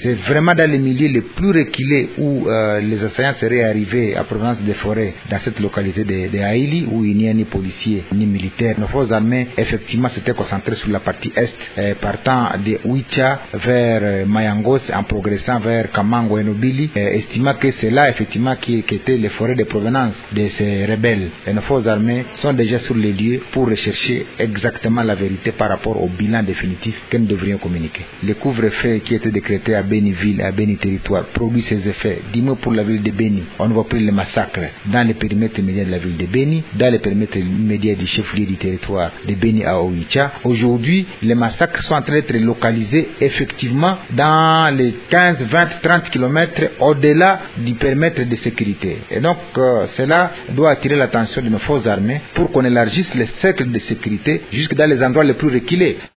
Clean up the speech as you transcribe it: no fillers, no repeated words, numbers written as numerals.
C'est vraiment dans les milieux les plus reculés où les assaillants seraient arrivés à provenance des forêts dans cette localité de Haïli où il n'y a ni policiers ni militaires. Nos forces armées effectivement s'étaient concentrées sur la partie est, partant de Ouicha vers Mayangos en progressant vers Kamango et Nobili, estimant que c'est là effectivement qui étaient les forêts de provenance de ces rebelles. Et nos forces armées sont déjà sur les lieux pour rechercher exactement la vérité par rapport au bilan définitif que nous devrions communiquer. Le couvre-feu qui était décrété à Béni-Ville et à Béni-Territoire produit ses effets. Dis-moi pour la ville de Béni, on ne voit plus les massacres dans les périmètres immédiats de la ville de Béni, dans les périmètres immédiats du chef-lieu du territoire de Béni à Oicha. Aujourd'hui, les massacres sont en train d'être localisés effectivement dans les 15, 20, 30 km au-delà du périmètre de sécurité. Et donc, cela doit attirer l'attention de nos forces armées pour qu'on élargisse les cercles de sécurité jusque dans les endroits les plus reculés.